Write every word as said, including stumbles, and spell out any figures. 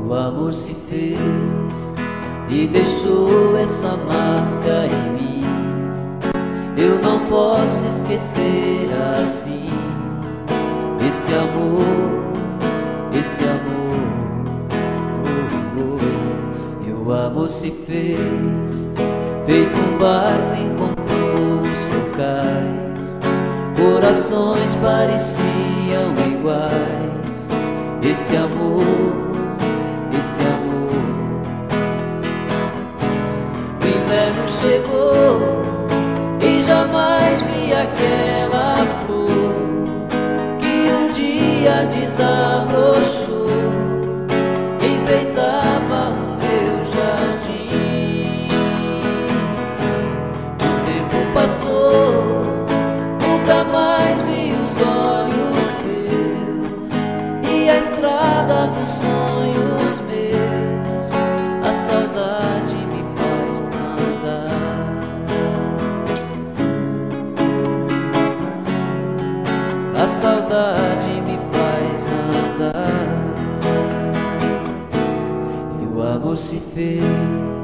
O amor se fez e deixou essa marca em mim. Eu não posso esquecer assim esse amor, esse amor. E o amor se fez, feito um barco encontrou o seu cais. Corações pareciam iguais. Esse amor, esse amor. O inverno chegou e jamais vi aquela flor que um dia desabrochou, enfeitava o meu jardim. O tempo passou, nunca mais vi os olhos seus e a estrada dos sonhos meus. A saudade me faz andar, a saudade me faz andar. E o amor se fez